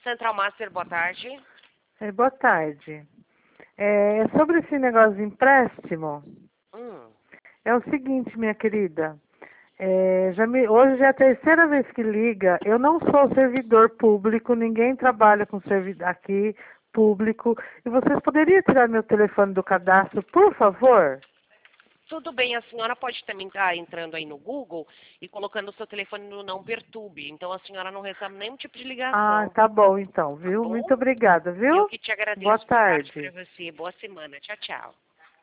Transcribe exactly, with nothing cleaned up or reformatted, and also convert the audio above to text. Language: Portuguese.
Central Master, boa tarde. É, boa tarde. É, sobre esse negócio de empréstimo, Hum. é o seguinte, minha querida. É, já me, hoje já é a terceira vez que liga. Eu não sou servidor público, ninguém trabalha com servidor aqui público. E vocês poderiam tirar meu telefone do cadastro, por favor? Tudo bem, a senhora pode também estar entrando aí no Google e colocando o seu telefone no não perturbe. Então a senhora não recebe nenhum tipo de Ah, ligação. tá bom então, Tá viu? bom? Muito obrigada, Eu viu? que te agradeço. Boa Boa tarde tarde. para você. Boa semana. Tchau, tchau.